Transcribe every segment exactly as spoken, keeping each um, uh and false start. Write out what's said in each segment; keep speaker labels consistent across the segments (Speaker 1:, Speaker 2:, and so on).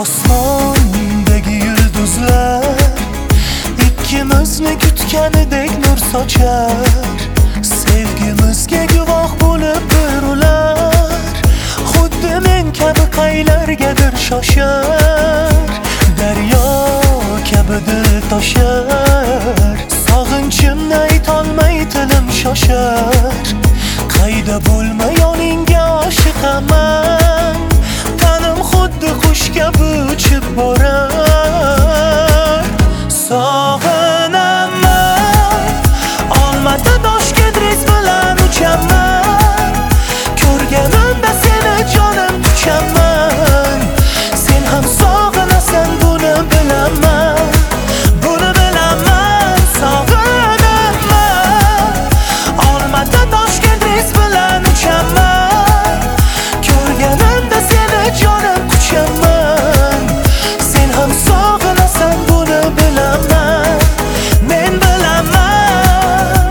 Speaker 1: Osmondagi yulduzlar ikkimizni kutganidek nur sochar. Sevgimizga guvoh bo'lib bir ular xuddi men kabi qaylargadir shoshar. Daryo kabi dil toshar, sog'inchimni aytolmay tilim shoshar. Qayda bo'lma yoningga oshiqaman, tanim xuddi qush kabi uchib borar. Sog'inaman, Olmada Toshkent reys bilan uchaman. Ko'rganimda seni jonim kuchaman. Sen ham sog'inasan, buni bilaman, buni bilaman. Sog'inaman, Olmada Toshkent reys bilan uchaman. Ko'rganimda seni jonim kuchaman. Sen ham sog'inasan, buni bilaman, men bilaman.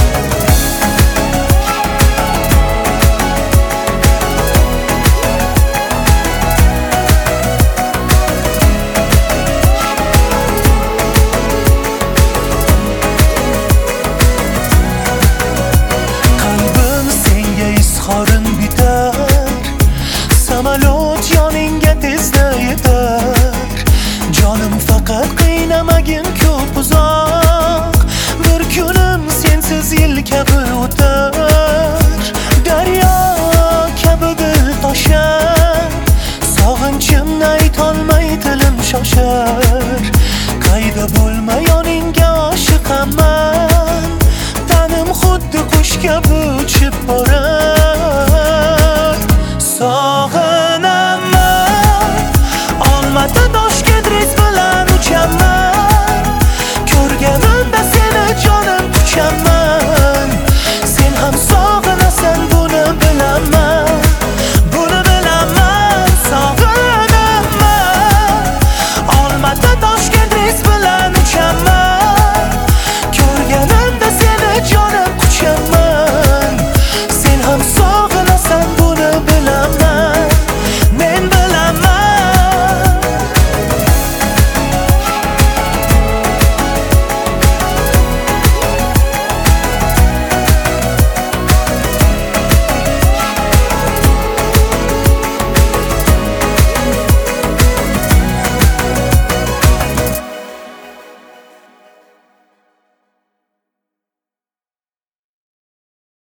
Speaker 1: Qalbim senga izhorin bitar, samolyot yoningga tezda yetar. Jonim faqat qiynamagin ko'p uzoq, bir kunim sensiz yil kabi o'tar. Daryo kabi dil toshar, sog'inchimni aytolmay tilim shoshar. Qayda bo'lma yoningga oshiqaman, tanim xuddi qush kabi uchib borar.